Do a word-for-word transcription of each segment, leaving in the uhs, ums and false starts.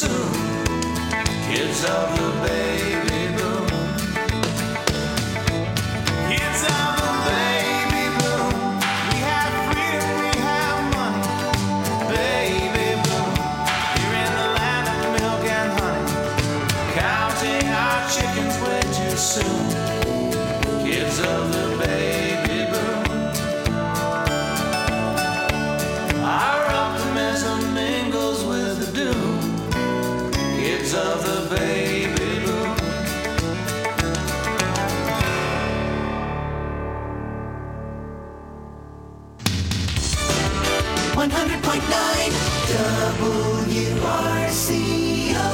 soon. Kids of the baby boom. Kids of the baby boom. We have freedom, we have money. Baby boom. Here in the land of milk and honey. Counting our chickens way too soon. Kids of the baby boom. Our optimism mingles with the doom. Kids of the baby boom. one hundred point nine W R C O.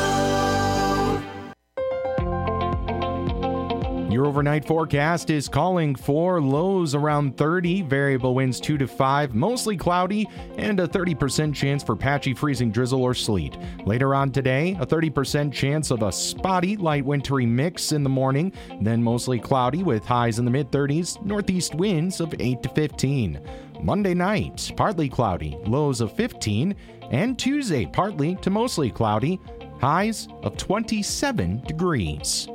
Your overnight forecast is calling for lows around thirty, variable winds two to five, mostly cloudy, and a thirty percent chance for patchy freezing drizzle or sleet. Later on today, a thirty percent chance of a spotty light wintry mix in the morning, then mostly cloudy with highs in the mid-thirties, northeast winds of eight to fifteen. Monday night, partly cloudy, lows of fifteen, and Tuesday, partly to mostly cloudy, highs of twenty-seven degrees.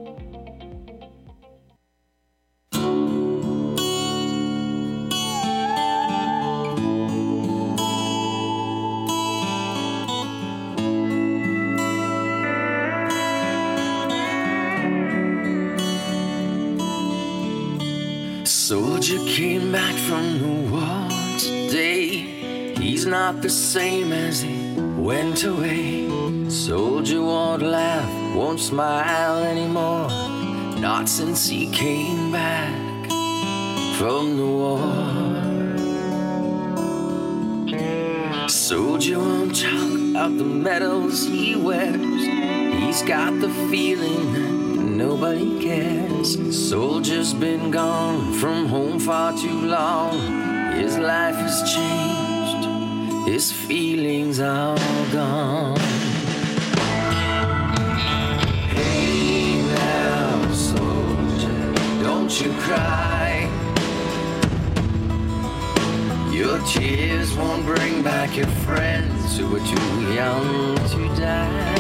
Soldier came back from the war today. He's not the same as he went away. Soldier won't laugh, won't smile anymore. Not since he came back from the war. Soldier won't talk about the medals he wears. He's got the feeling that nobody cares. Soldier's been gone from home far too long. His life has changed, his feelings are gone. Hey now, soldier, don't you cry. Your tears won't bring back your friends who were too young to die.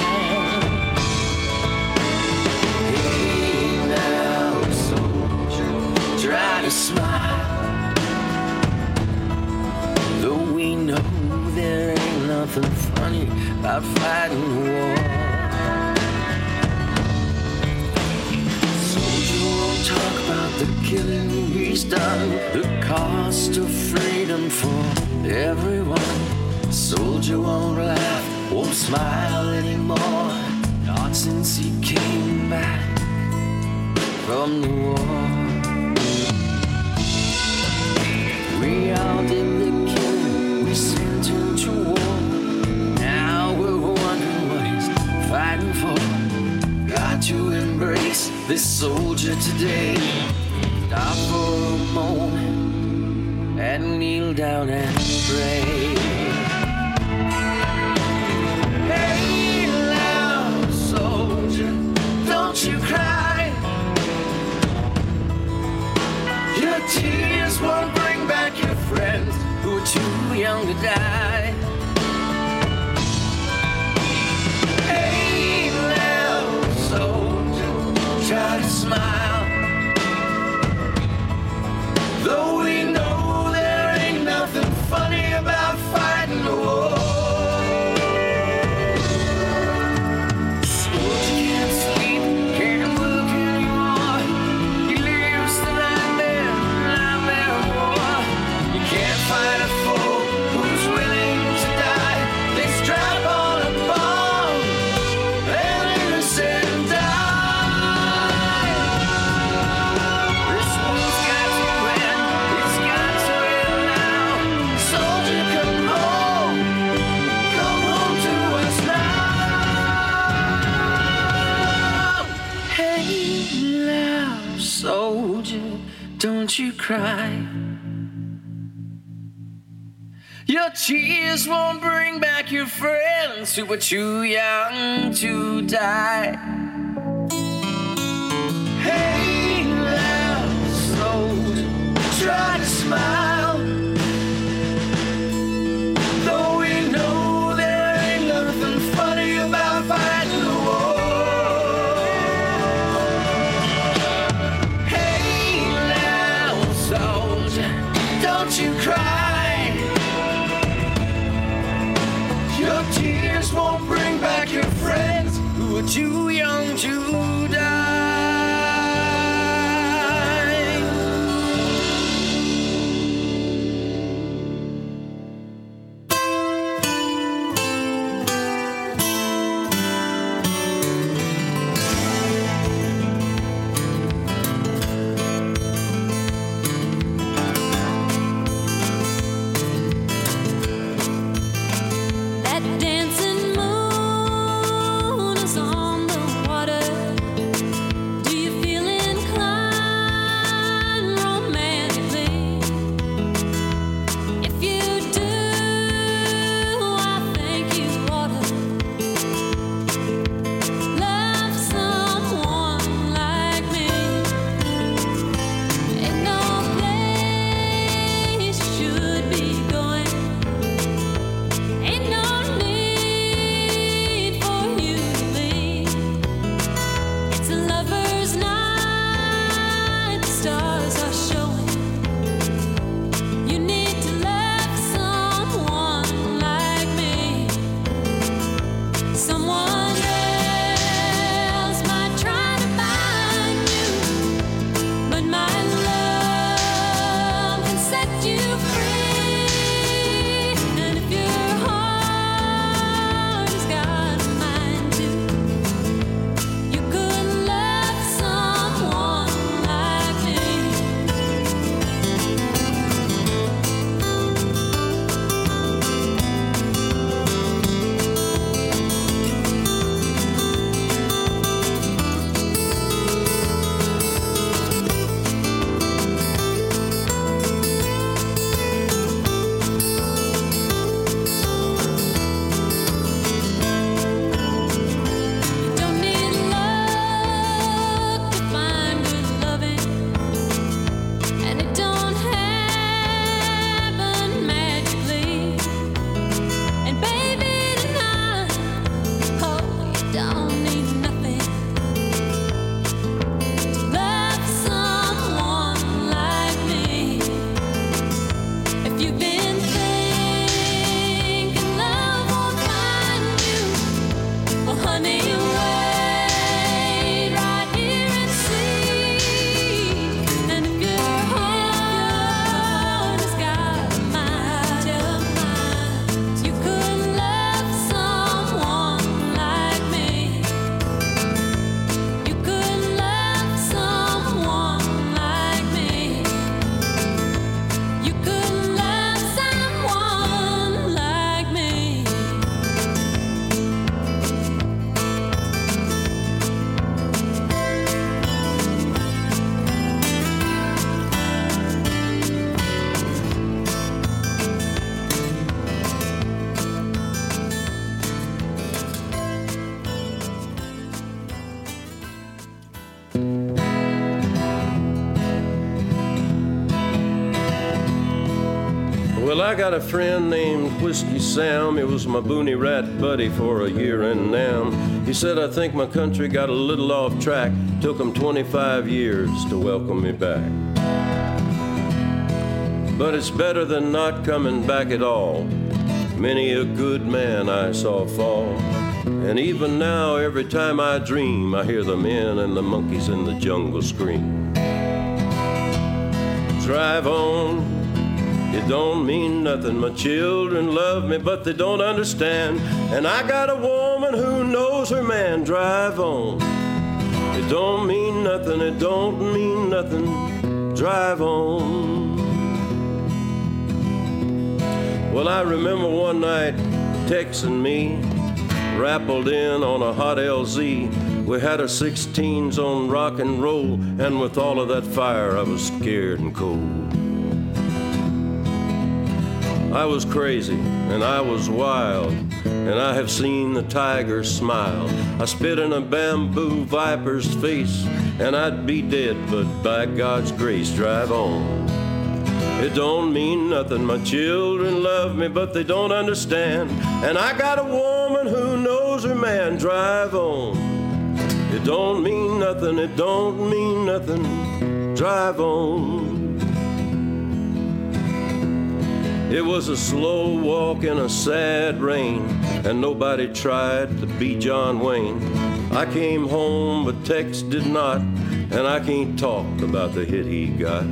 Try to smile, though we know there ain't nothing funny about fighting the war. Soldier won't talk about the killing he's done, the cost of freedom for everyone. Soldier won't laugh, won't smile anymore, not since he came back from the war. We all did the killing, we sent him to war. Now we're wondering what he's fighting for. Got to embrace this soldier today. Stop for a moment and kneel down and pray. Hey now, soldier, don't you cry. Your tears won't bring back your friends who are too young to die. Hey now, soldier, try to smile. Though we know there ain't nothing funny about fighting the war. Soldier can't sleep, can't look anymore. He lives the nightmare, nightmare of war. You can't fight a foe who's willing to die. They strap on a bomb and innocent die. This war's got to end, it's got to end now. Soldier, come home, come home to us now. Hey now, soldier, don't you cry. Your tears won't bring back your friends who were too young to die. Hey now, soldier, try to smile. Though we know there ain't nothing funny about fighting. Well, I got a friend named Whiskey Sam. He was my boonie rat buddy for a year and now. He said, I think my country got a little off track. Took him twenty-five years to welcome me back. But it's better than not coming back at all. Many a good man I saw fall. And even now, every time I dream, I hear the men and the monkeys in the jungle scream. Drive on. It don't mean nothing. My children love me, but they don't understand. And I got a woman who knows her man. Drive on. It don't mean nothing. It don't mean nothing. Drive on. Well, I remember one night texting me, rappled in on a hot L Z. We had our sixteens on rock and roll, and with all of that fire, I was scared and cold. I was crazy, and I was wild, and I have seen the tiger smile. I spit in a bamboo viper's face, and I'd be dead, but by God's grace, drive on. It don't mean nothing. My children love me, but they don't understand. And I got a woman who knows her man. Drive on. It don't mean nothing. It don't mean nothing. Drive on. It was a slow walk in a sad rain, and nobody tried to be John Wayne. I came home, but Tex did not, and I can't talk about the hit he got.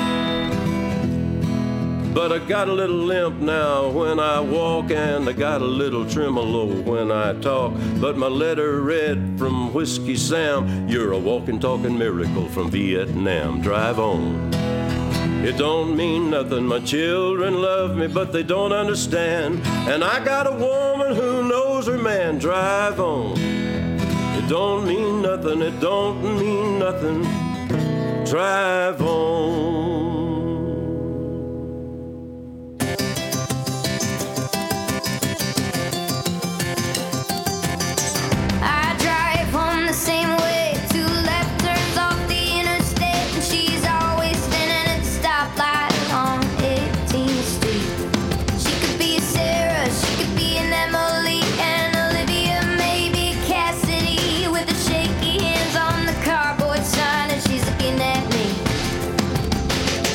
But I got a little limp now when I walk, and I got a little tremolo when I talk. But my letter read from Whiskey Sam, you're a walking, talking miracle from Vietnam. Drive on. It don't mean nothing. My children love me, but they don't understand. And I got a woman who knows her man. Drive on. It don't mean nothing. It don't mean nothing. Drive on. I drive home the same way, two left turns off the interstate, and she's always standing at the stoplight on eighteenth street. She could be a Sarah, she could be an Emily, and Olivia, maybe Cassidy, with the shaky hands on the cardboard sign, and she's looking at me.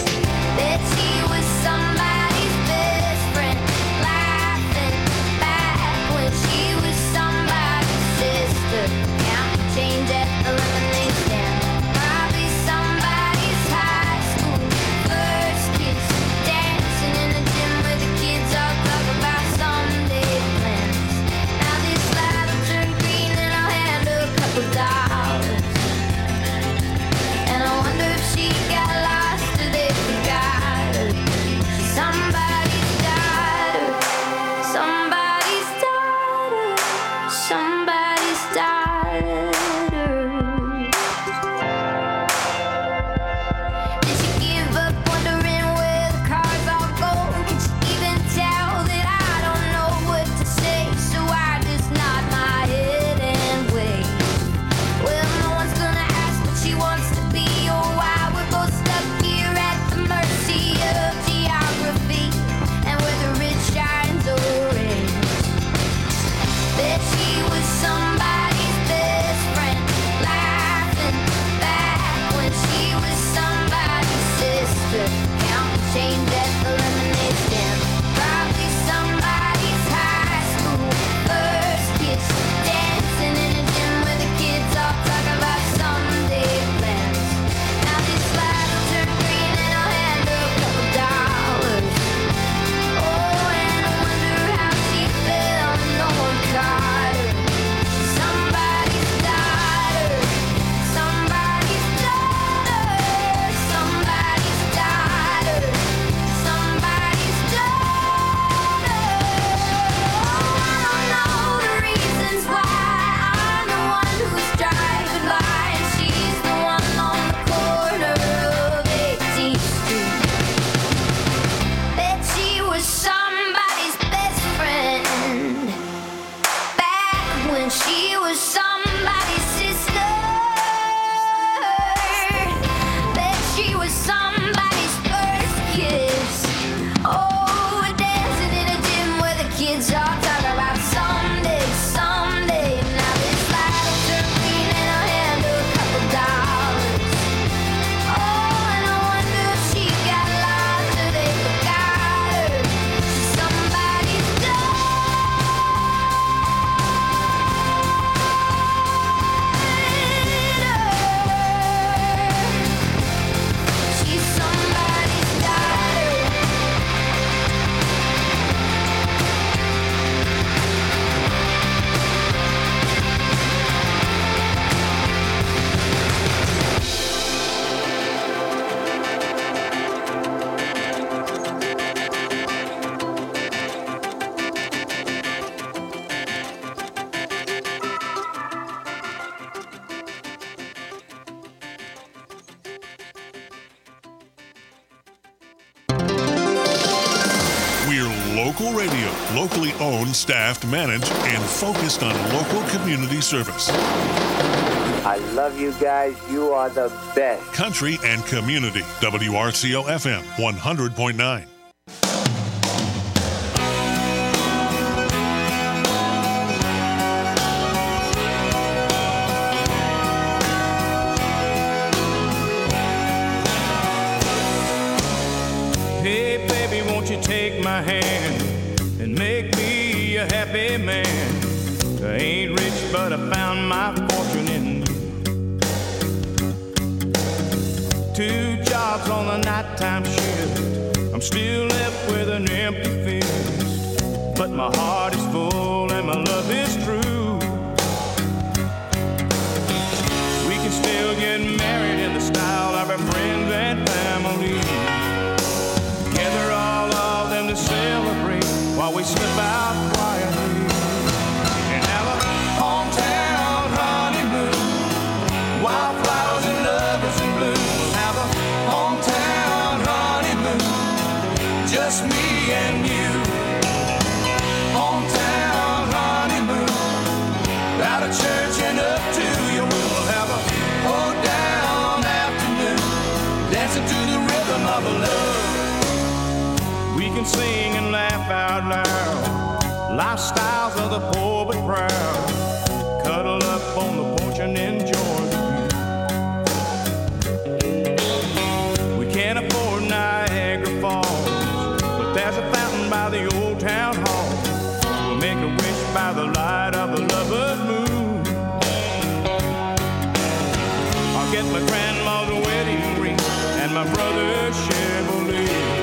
Local radio, locally owned, staffed, managed, and focused on local community service. I love you guys. You are the best. Country and community. W R C O F M one hundred point nine. Hey, baby, won't you take my hand and make me a happy man? I ain't rich, but I found my fortune in you. Two jobs on the nighttime shift. I'm still left with an empty fist, but my heart is full and my love is true. We can still get married in the style of our friends and family. Gather all of them to celebrate while we slip out quietly and have a hometown honeymoon. Wildflowers and lovers in bloom. We'll have a hometown honeymoon, just me and you. Hometown honeymoon, out of church and up to your room. We'll have a hold down afternoon, dancing to the rhythm of a love. We can sing and laugh out loud, lifestyles of the poor but proud. Cuddle up on the porch and enjoy the view. We can't afford Niagara Falls, but there's a fountain by the old town hall. We'll make a wish by the light of the lover's moon. I'll get my grandma's wedding ring and my brother's Chevrolet.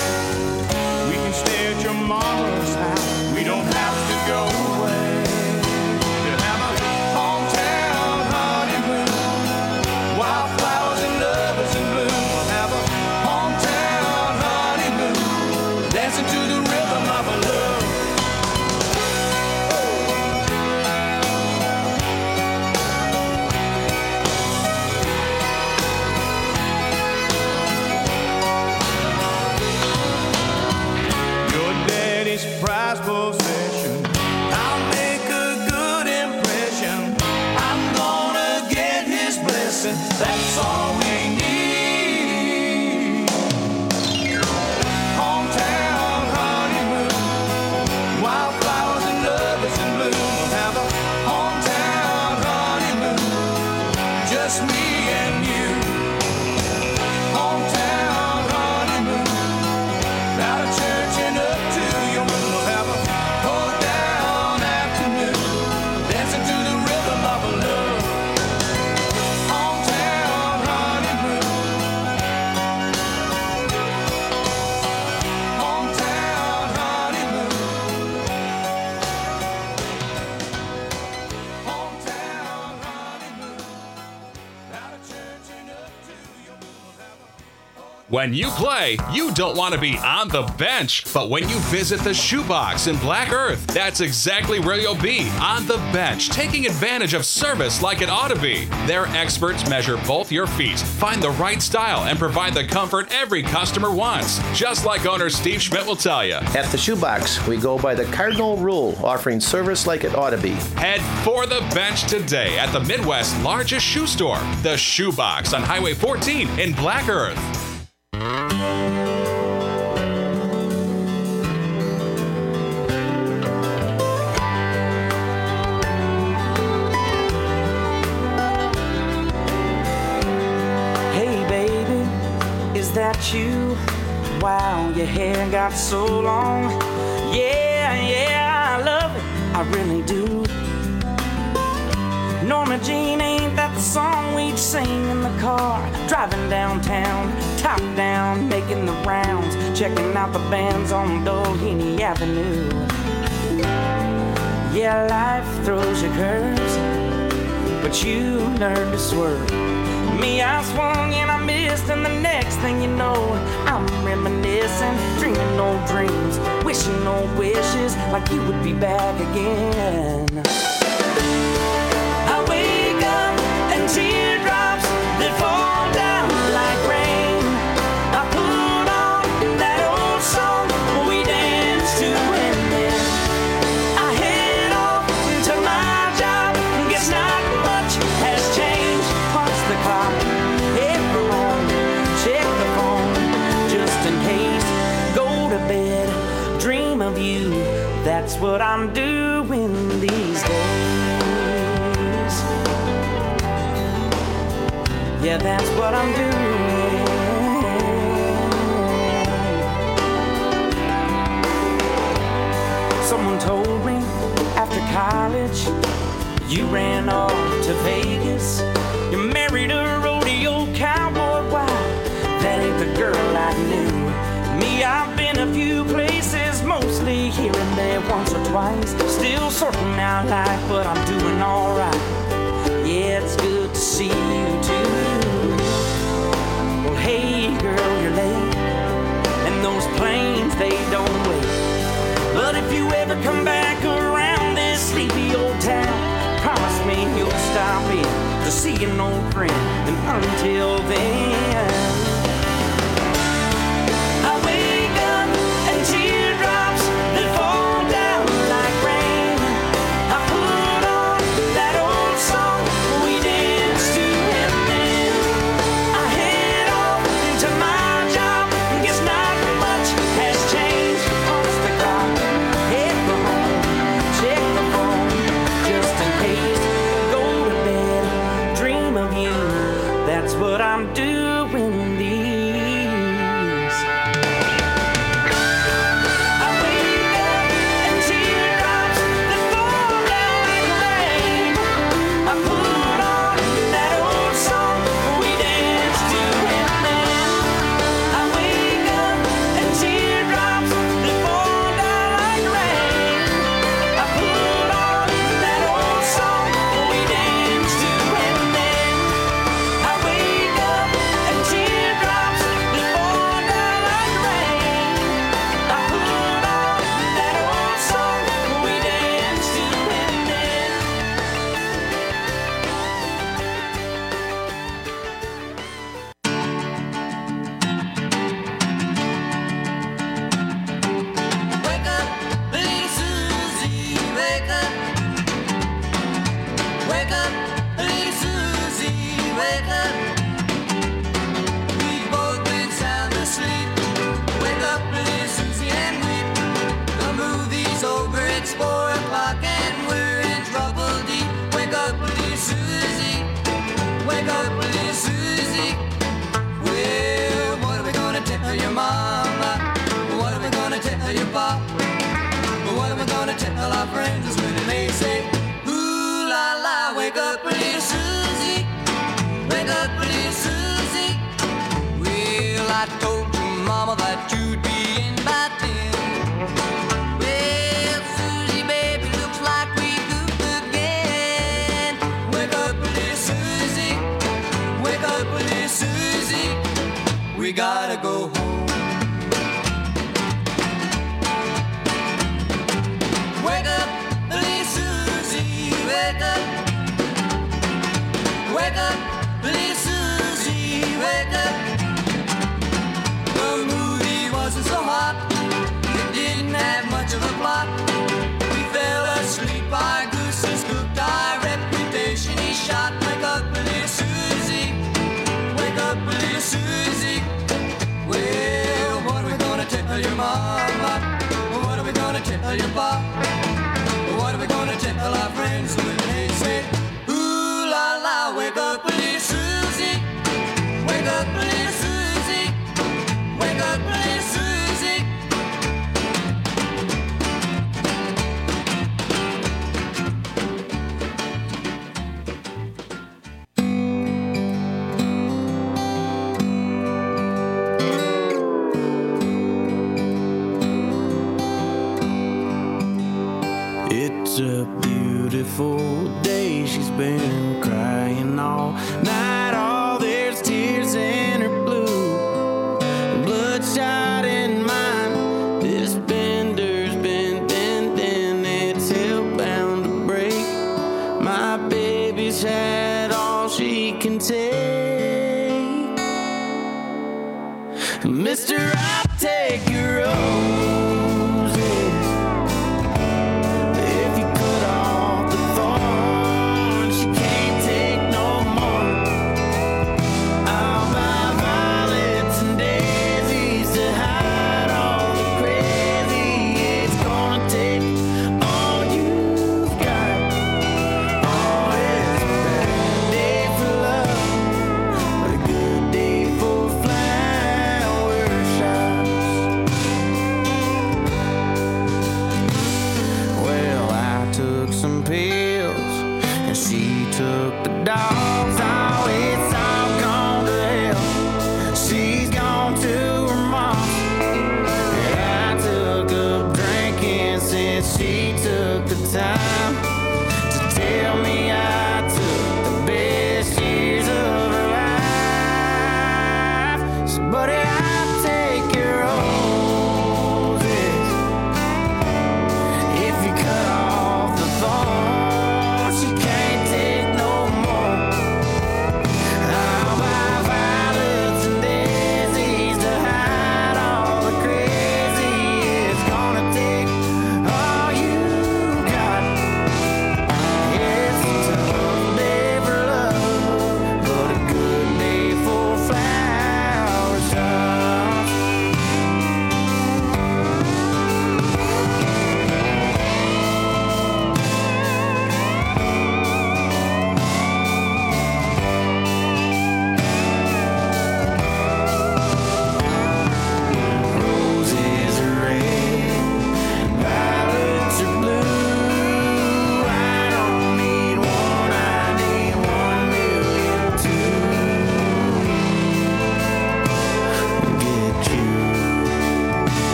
Stay at your mama's house. We don't have to go away to have a hometown honeymoon. Wildflowers and lovers in bloom. We'll have a hometown honeymoon, dancing to the rhythm of a love. Prized possession. I'll make a good impression. I'm gonna get his blessing. That's all we need. Hometown honeymoon. Wildflowers and lovers in bloom. We'll have a hometown honeymoon, just me and you. Hometown honeymoon, out of church and up to your room. When you play, you don't want to be on the bench. But when you visit the Shoebox in Black Earth, that's exactly where you'll be, on the bench, taking advantage of service like it ought to be. Their experts measure both your feet, find the right style, and provide the comfort every customer wants. Just like owner Steve Schmidt will tell you. At the Shoebox, we go by the cardinal rule, offering service like it ought to be. Head for the bench today at the Midwest's largest shoe store, the Shoebox on Highway fourteen in Black Earth. That you, wow, your hair got so long. Yeah, yeah, I love it, I really do. Norma Jean, ain't that the song we'd sing in the car? Driving downtown, top down, making the rounds, checking out the bands on Doheny Avenue. Yeah, life throws you curves, but you learn to swerve. Me, I swung and I missed, and the next thing you know, I'm reminiscing, dreaming old dreams, wishing old wishes, like you would be back again. I wake up and teardrops that fall down like rain. I put on that old song we danced to that's what I'm doing these days. Yeah, that's what I'm doing. Someone told me after college you ran off to Vegas. You married a rodeo cowboy. Wow, that ain't the girl I knew. Me, I've been a few places, mostly here and there, once or twice. Still sorting out life, but I'm doing alright. Yeah, it's good to see you too. Well, hey girl, you're late, and those planes, they don't wait. But if you ever come back around this sleepy old town, promise me you'll stop in to see an old friend. And until then, I wake up and teardrops that fall down like rain. I put on that old song we danced to, and then I head off to my job. Guess not much has changed. Post the clock, head for home, check the phone just in case. Go to bed, dream of you. That's what I'm doing these. I wake up and teardrops that fall down like rain. I put on that old song we danced to, and then I wake up and teardrops that fall down like rain. I put on that old song we danced to, and then I wake up and teardrops that fall down like rain. I put on that old song we danced to, and then Wake up, little Susie, wake up. Wake up, little Susie, wake up. We've both been sound asleep. Wake up, little Susie, and weep. The movie's over, it's four o'clock, and we're in trouble deep. Wake up, little Susie, wake up, little Susie. Well, what are we gonna tell your mama? What are we gonna tell your pop? What am I gonna tell our friends when they say, ooh la la, wake up, little Susie, wake up, little Susie. Well, I told your mama that you'd be in by ten. Well, Susie, baby, looks like we goofed again. Wake up, little Susie, wake up, little Susie. We gotta go home. Wake up, little Susie, wake up. Wake up, little Susie, wake up. The movie wasn't so hot, it didn't have much of a plot. We fell asleep, our gooses cooked, our reputation he shot. Wake up, little Susie, wake up, little Susie. Well, what are we gonna tell your mama? What are we gonna tell your pop? What are we gonna tell our friends when they say, ooh la la, wake up, little Susie, wake up, little Susie, wake up, little Susie. It's a beautiful day. She's been crying all night. All there's tears in her blue, bloodshot in mine. This bender's been bending, it's hellbound to break. My baby's had all she can take. Mister, I'll take your roses if you cut off the thorns. She can't take no more. I'll buy violets and daisies to hide all the crazy. It's gonna take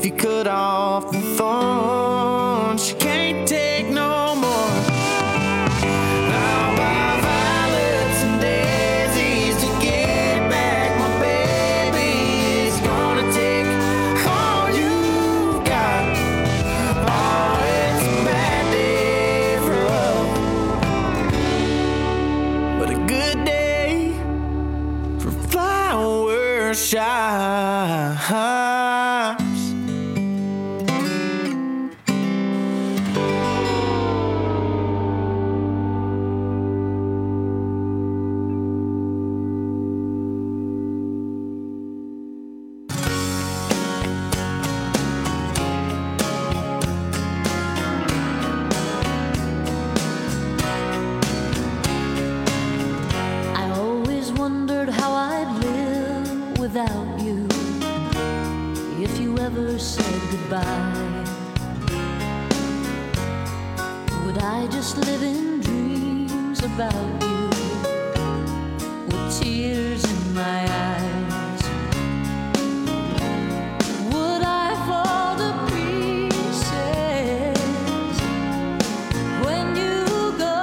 if you cut off the thorn. She can't take no more. I'll buy violets and daisies to get back my baby. It's gonna take all you got. Oh, it's a bad day for love, but a good day for flower shops. I always wondered how I'd live without you, if you ever said goodbye. Would I just live in dreams about you, with tears in my eyes? Would I fall to pieces when you go?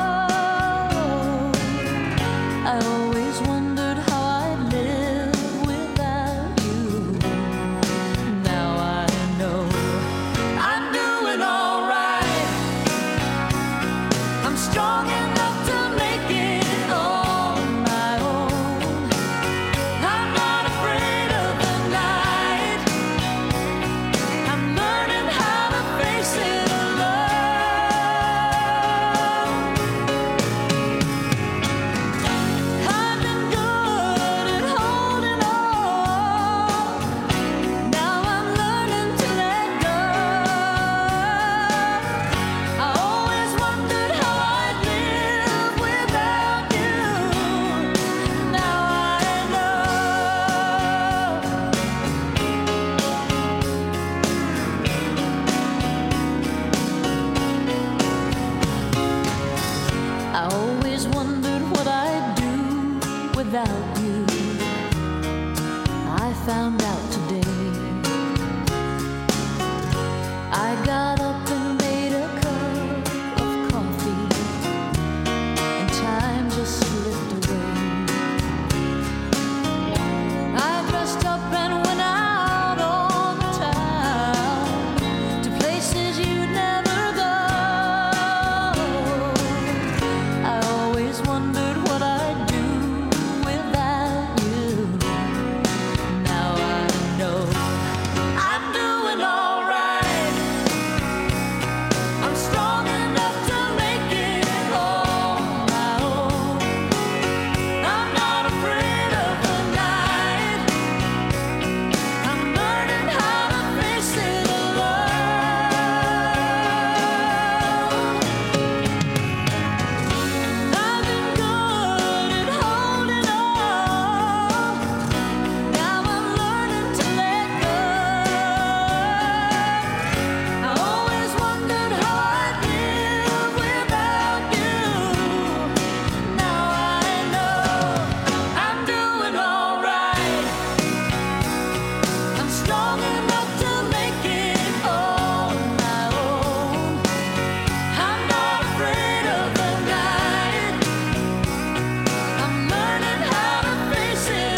I always wondered how I'd live without you. Now I know I'm doing all right. I'm strong enough to make it on my own. I'm not afraid of the night. I'm learning how to face it alone. I've been good at holding on. Now I'm learning to let go. I always wondered how I'd live without you. Now I know. I always wondered what I'd do without you. I found out today. I got up and made a cup of coffee, and time just slipped away. I dressed up and went out on the town, to places you'd never go. I always wondered what I'd do without you. Now I know I'm doing all right. I'm strong enough to make it on my own. I'm not afraid of the night. I'm learning how to face it alone. I've been good at holding on. Now I'm learning to let go. I always wondered how I'd live without you. Now I know I'm doing all right. I'm strong enough to make it on my own. I'm not afraid of the night. I'm learning how to face it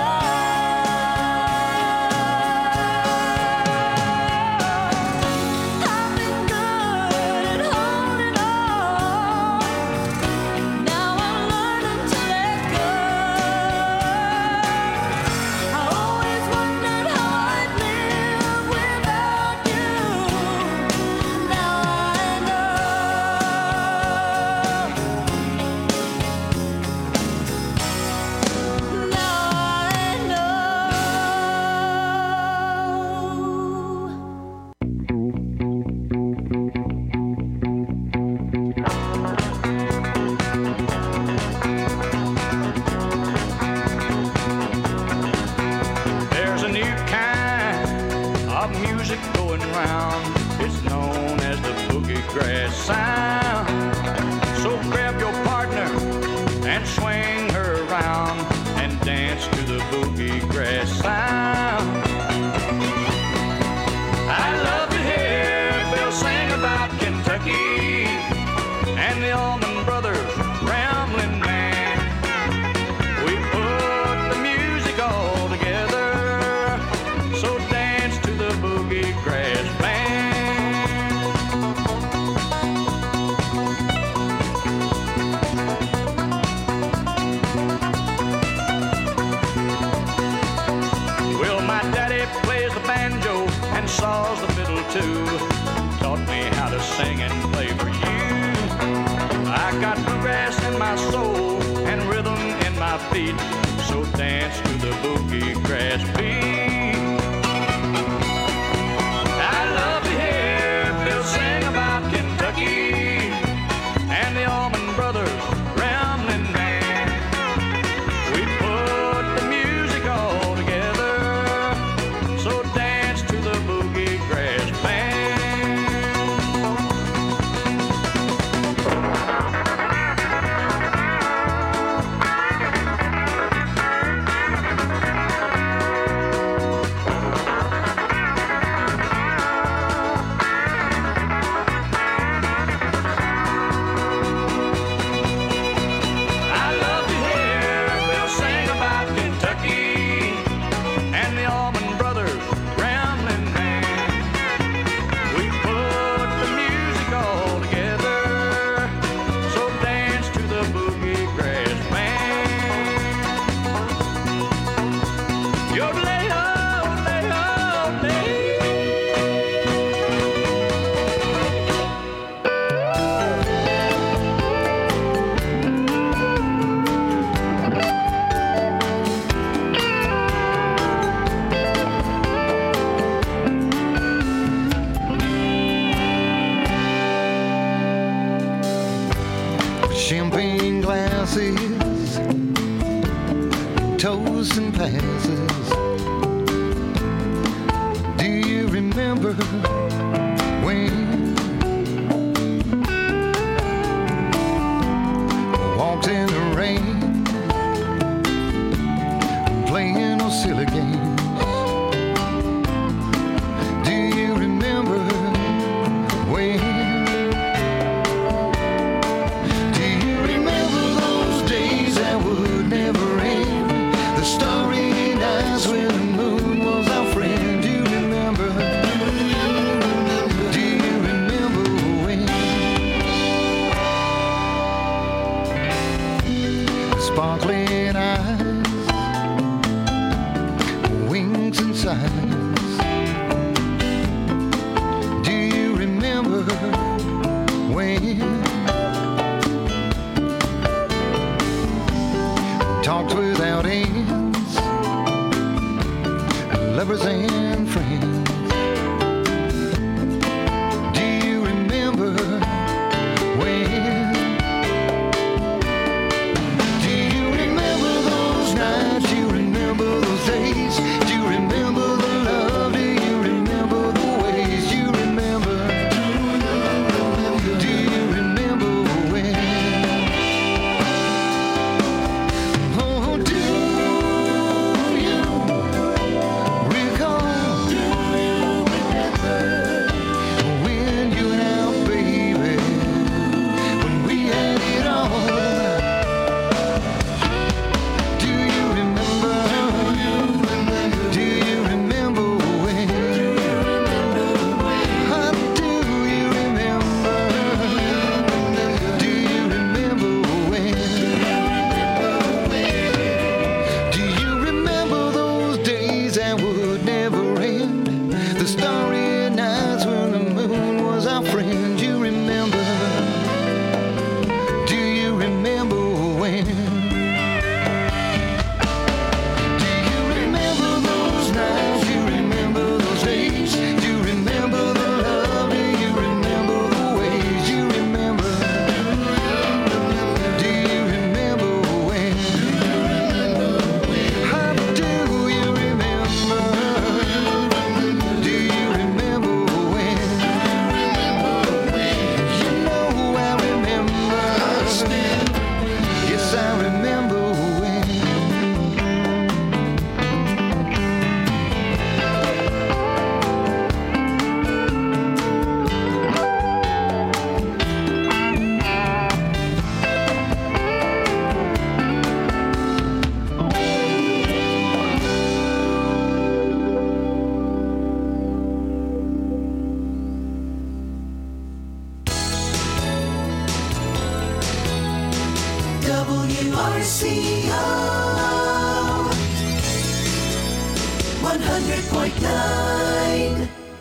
alone. I've been good at holding on. Now I'm learning to let go. I always wondered how I'd live without you. Now I know. Now I know. There's a new kind of music going round. It's known as the boogie grass sound. So grab your partner and swing her around and dance to the boogie grass sound. and saws the fiddle too. Taught me how to sing and play for you. I got bluegrass in my soul and rhythm in my feet, so dance to the boogie grass beat. I love to hear Bill sing about Kentucky and the Allman Brothers Ramblin' Man. We put the music all together, so dance to the boogie grass band. Champagne glasses, toasts and passes. Do you remember when I walked in the rain, playing those silly games? Do you remember when? Sparkling eyes, wings and sighs. Do you remember when talked without ends, lovers and friends? Do you remember when? W R C O one hundred point nine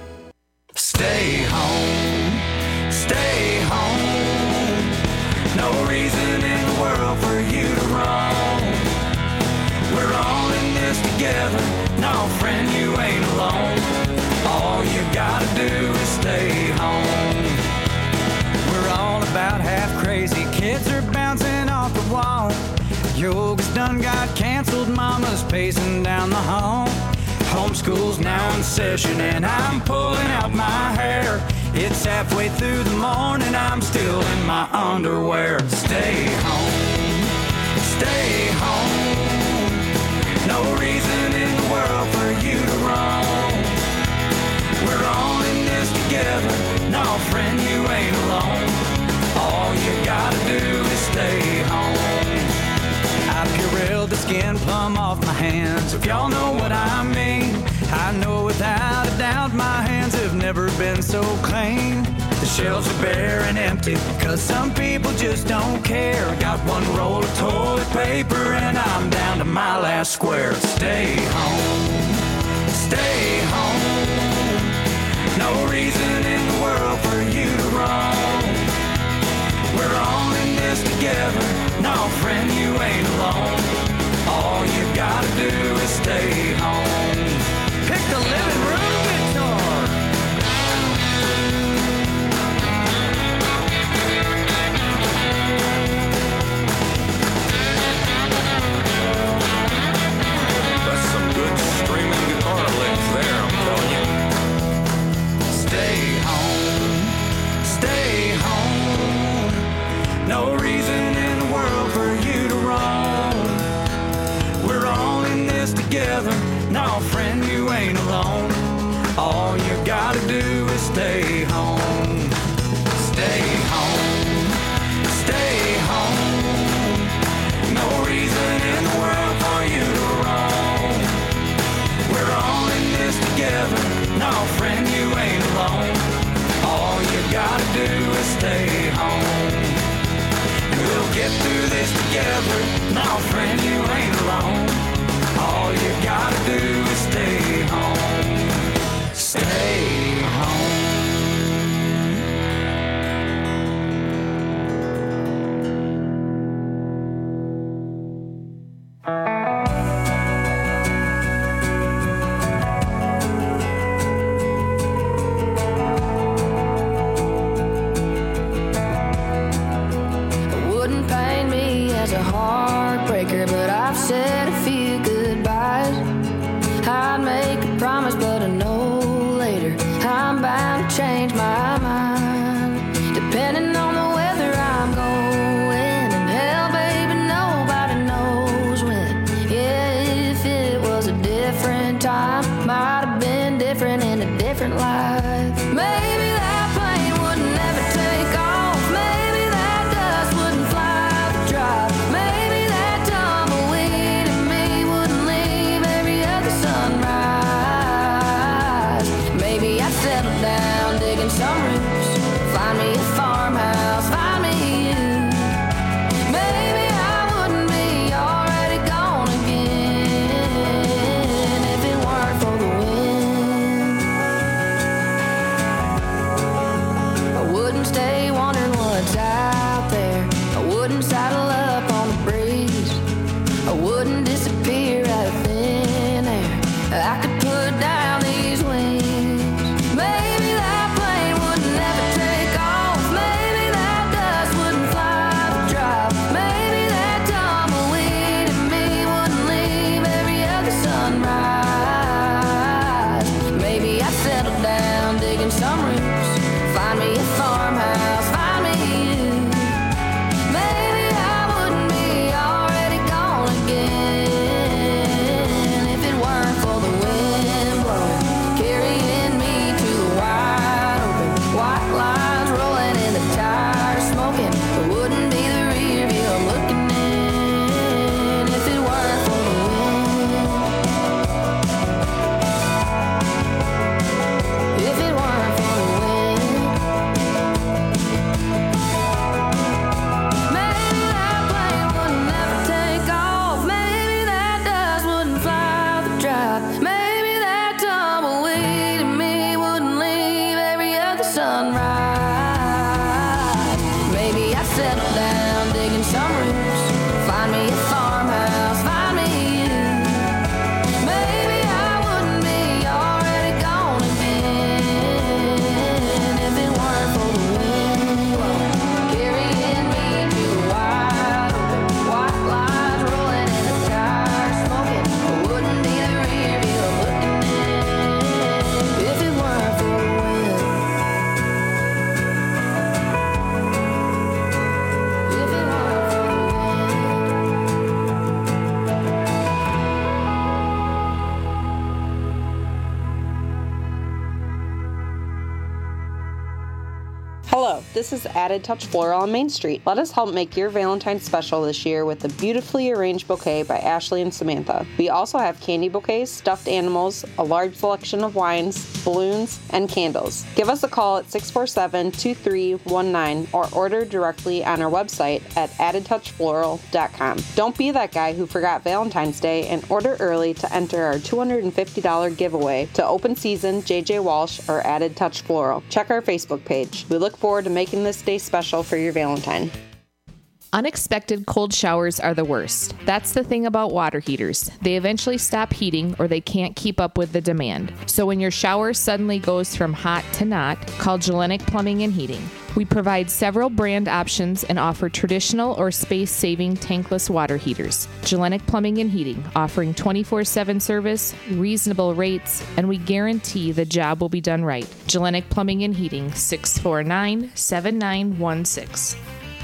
Disgruntled mamas pacing down the hall. Homeschool's now in session and I'm pulling out my hair. It's halfway through the morning, I'm still in my underwear. Stay home, stay home. No reason in the world for you to roam. We're all in this together. No, friend, you ain't alone. All you gotta do is stay home. I Purelled the skin plumb off my hands, if y'all know what I mean. I know without a doubt my hands have never been so clean. The shelves are bare and empty, cause some people just don't care. Got one roll of toilet paper and I'm down to my last square. Stay home, stay home. No reason in the world for you to roam. We're all in this together. No, friend, you ain't alone. All you gotta do is stay home. Pick the living room guitar. That's some good streaming guitar licks there, I'm telling you. Stay home, stay home. No reason in the world for you to roam. We're all in this together. No, friend, you ain't alone. All you gotta do is stay home. Stay home, stay home. No reason in the world for you to roam. We're all in this together. No, friend, you ain't alone. All you gotta do is stay home. We'll get through this together. No, friend, you ain't alone. All you gotta do is stay home. Stay home. Wouldn't pain me as a heartbreaker, but I've said a few goodbyes. I'd make a promise, but I know later I'm bound to change my mind. Depending on the weather I'm going, and hell, baby, nobody knows when. Yeah, if it was a different time, might have been different in a different life. Maybe that plane would never take off. Maybe that dust wouldn't fly the drive. Maybe that tumbleweed in me wouldn't leave every other sunrise. Maybe I'd settle down, digging some roots, find me a farmhouse, find me you. Maybe I wouldn't be already gone again if it weren't for the wind. I wouldn't stay wondering what's out there. I wouldn't saddle up on the breeze. I wouldn't disappear out of thin air. I could put down these wings. Maybe that plane would never take off. Maybe that dust wouldn't fly the drive. Maybe that tumbleweed in me wouldn't leave every other sunrise. Maybe I'd settle down, digging some roots, find me a farmhouse, find me you. Maybe I wouldn't be already gone again if it weren't for the wind blowing, carrying me to the wide open. White lines rolling in the tires, smoking. It wouldn't be the rear view I'm looking in if it weren't for the wind. If it weren't for the wind. Hello, this is Added Touch Floral on Main Street. Let us help make your Valentine's special this year with a beautifully arranged bouquet by Ashley and Samantha. We also have candy bouquets, stuffed animals, a large selection of wines, balloons, and candles. Give us a call at six four seven, two three one nine or order directly on our website at added touch floral dot com. Don't be that guy who forgot Valentine's Day and order early to enter our two hundred fifty dollars giveaway to Open Season, J J Walsh, or Added Touch Floral. Check our Facebook page. We look forward to making this day special for your Valentine. Unexpected cold showers are the worst. That's the thing about water heaters. They eventually stop heating or they can't keep up with the demand. So when your shower suddenly goes from hot to not, call Gellenic Plumbing and Heating. We provide several brand options and offer traditional or space-saving tankless water heaters. Gellenic Plumbing and Heating, offering twenty-four seven service, reasonable rates, and we guarantee the job will be done right. Gellenic Plumbing and Heating, six four nine, seven nine one six.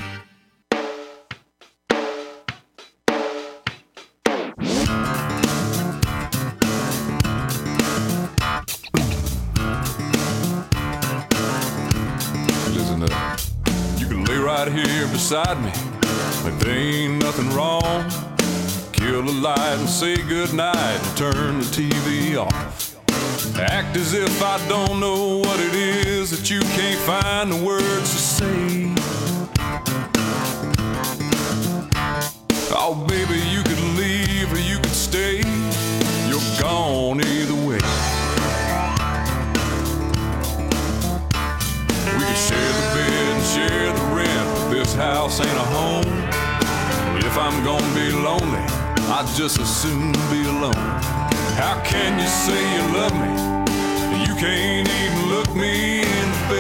Right here beside me, but there ain't nothing wrong. Kill the light and say goodnight and turn the T V off. Act as if I don't know what it is that you can't find the words to say. Oh baby, you could leave or you could stay. You're gone either way. We could share the bed and share the rent. This house ain't a home. If I'm gonna be lonely, I'd just as soon be alone. How can you say you love me? You can't even look me in the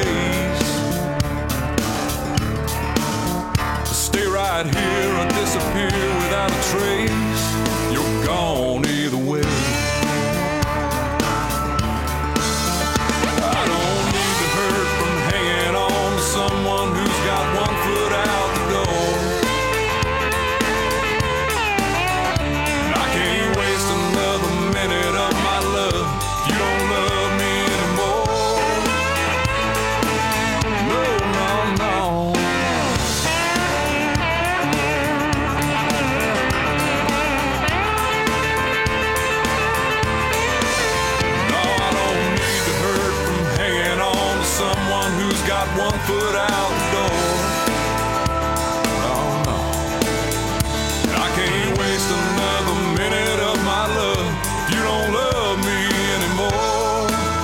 face. Stay right here or disappear without a trace. You're gone either way. I don't need to hurt from hanging on to someone who's got one foot out the door. I can't waste another minute of my love if you don't love me anymore. No, no, no. No, I don't need to hurt from hanging on to someone who's got one foot out the door. No, no. I can't waste another minute of my love if you don't love me anymore.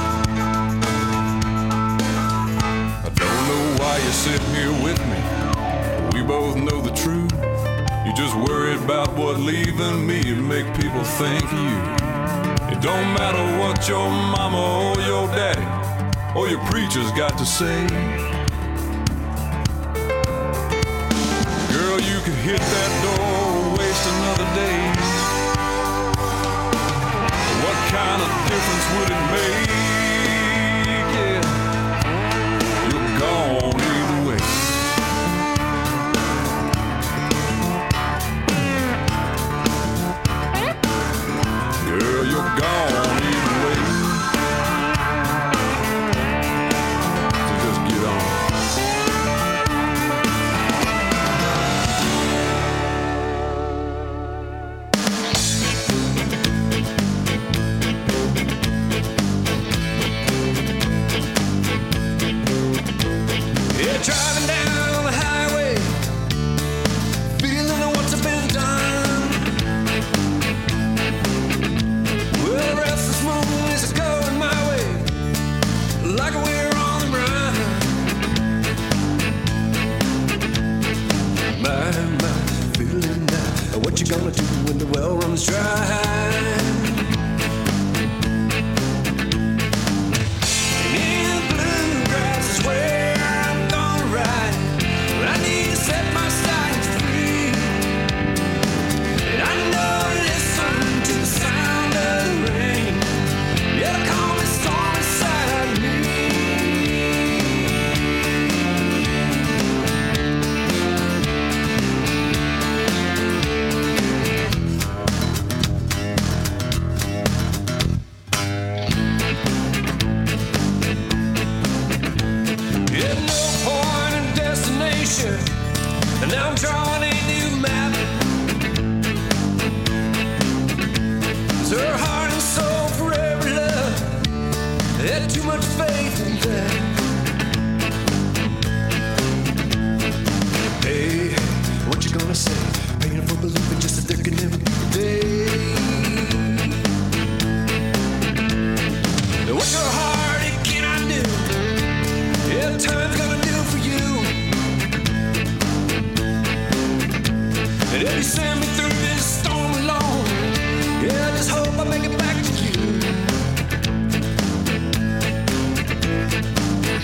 I don't know why you're sitting here with me. We both know the truth. You just worried about what leaving me would make people think of you. It don't matter what your mama or your daddy or your preacher's got to say. Girl, you could hit that door or waste another day. What kind of difference would it make? Yeah, you're gone either way. Girl, you're gone either way. So just get on.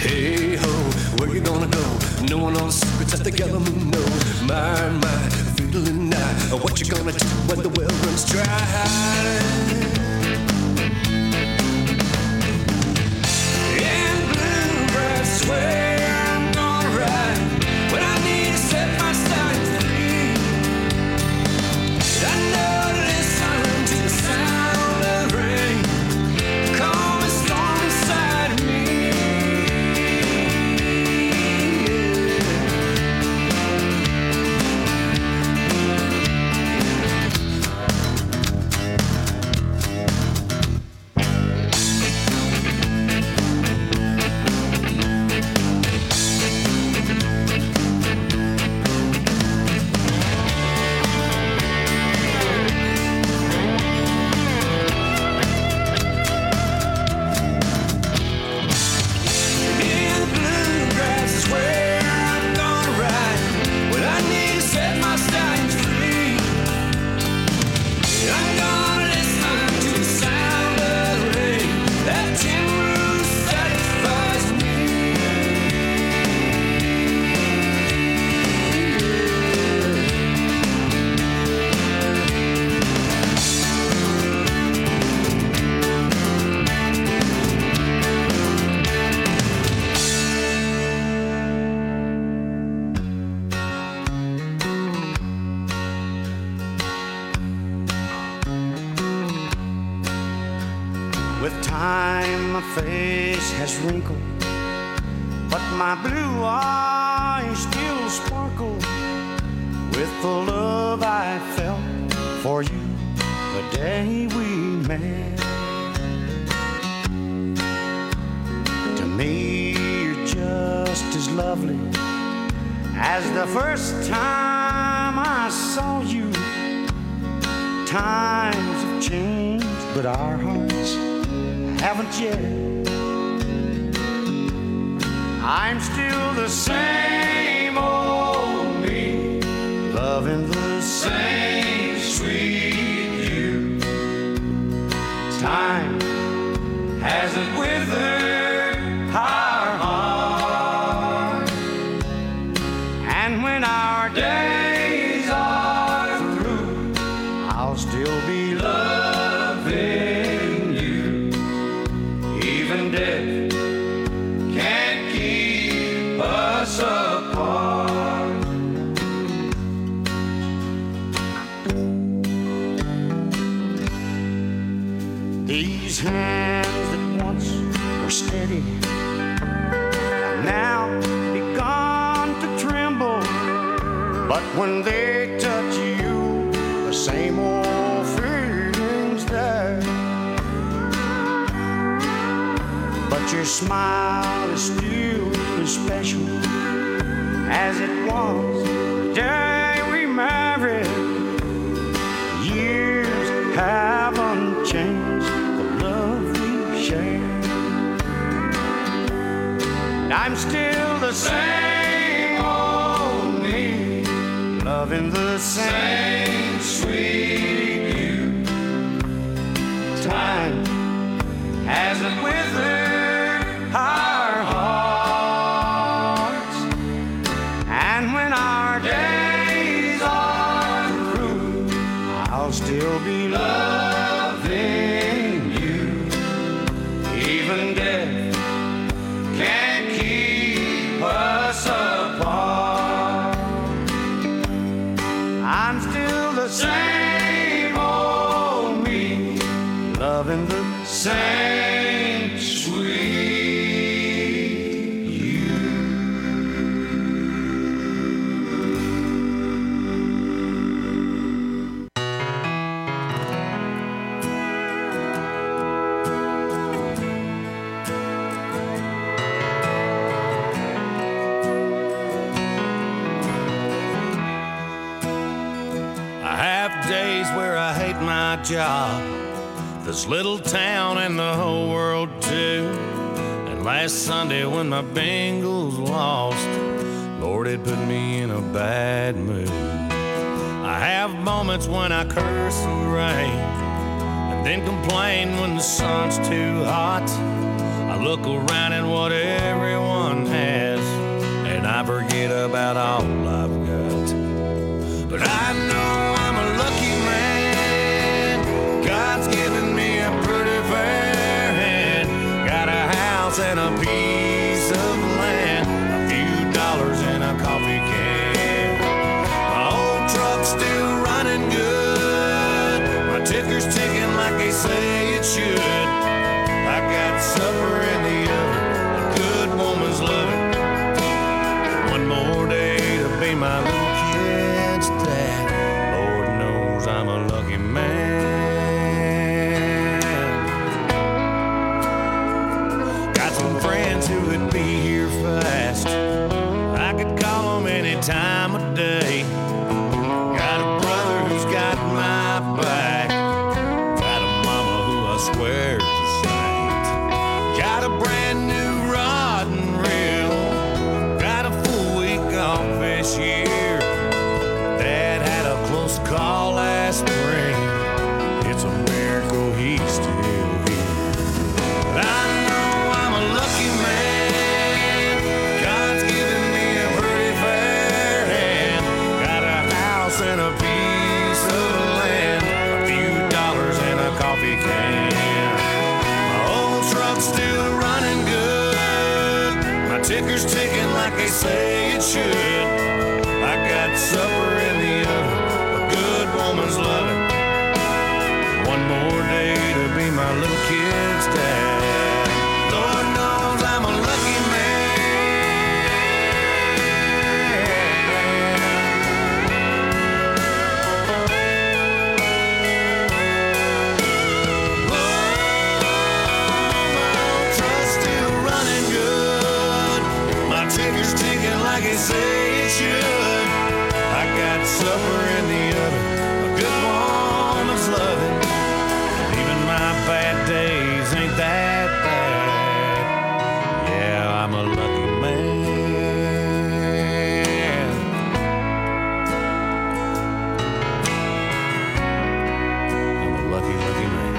Hey ho, where you gonna go? Knowing all the secrets that the yellow moon knows. My, my, fiddling now. What you gonna do when the well runs dry? In bluegrass, where I'm gonna ride when I need to set my sights free. I know to listen to the sound of rain, calm and storm inside of me. With time my face has wrinkled, but my blue eyes still sparkle with the love I felt for you the day we met. To me you're just as lovely as the first time I saw you. Times have changed, but our hearts haven't yet. I'm still the same old me, loving the same sweet you. Time hasn't withered our heart, and when our days are through, I'll still be loving you. Even death can't keep us apart. These hands that once were steady have now begun to tremble, but when they touch you, the same old feeling's there. But your smile is still as special as it was the day we married. Years haven't changed the love we shared. And I'm still the same old me, loving the same sweet you. Time hasn't withered our hearts, and when our days are through, I'll still be loving you. Even death can't keep us apart. I'm still the same old me, loving the same sweet you. I have days where I hate my job, this little town and the whole world too. And last Sunday when my Bengals lost, Lord, it put me in a bad mood. I have moments when I curse the rain, and then complain when the sun's too hot. I look around at what everyone I forget about all I've got. But I know I'm a lucky man. God's given me a pretty fair hand. Got a house and a piece of land, a few dollars in a coffee can. My old truck's still running good. My ticker's ticking like they say it should. I got supper in the oven, a good woman's loving. One more day to be my little kid's dad. Lord knows I'm a lucky man. Got some friends who would be here fast. I could call them any time of day. Got a brother who's got my back. Got a mama who I swear's a saint. Got a brand new rod and reel. Got a full week off this year. Dad had a close call last spring. It's a miracle he's still here. But I know I'm a lucky man. God's given me a pretty fair hand. Got a house and a piece of land, a few dollars and a coffee can. My old truck's still running good. My ticker's ticking like they say it should. I got supper in the oven, a good woman's loving. One more day to be my little kid's dad. Lord knows I'm a lucky truck's still running good. My ticker's ticking like it say it should. I got supper in the oven, a good woman's loving. Even my bad days ain't that bad. Yeah, I'm a lucky man. I'm a lucky, lucky man.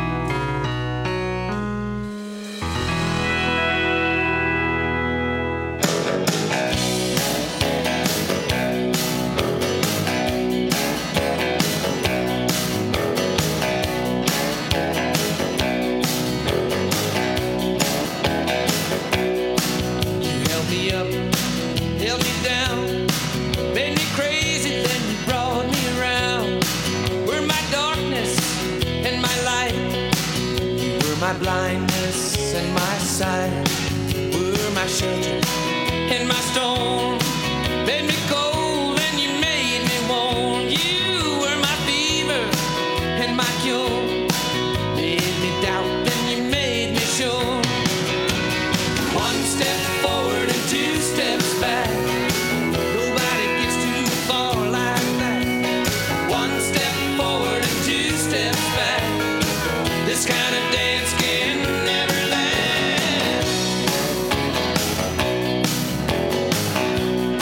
You held me up, held me down, made me crazy, then you brought me around. Were my darkness and my light. You were my blindness and my sight. Were my shelter and my storm. Made me cold and you made me warm. You were my fever and my cure. Made me doubt and you made me sure. One step forward and two steps back. Nobody gets too far like that. One step forward and two steps back. This kind of dance can never last.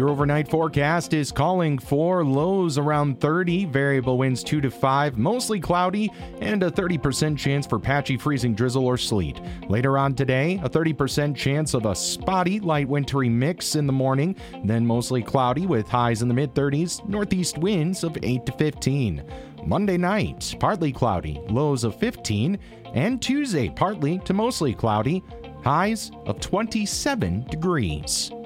Your overnight forecast is calling for lows around thirty, variable winds two to five, mostly cloudy, and a thirty percent chance for patchy freezing drizzle or sleet. Later on today, a thirty percent chance of a spotty light wintry mix in the morning, then mostly cloudy with highs in the mid-thirties, northeast winds of eight to fifteen. Monday night, partly cloudy, lows of fifteen, and Tuesday, partly to mostly cloudy, highs of twenty-seven degrees.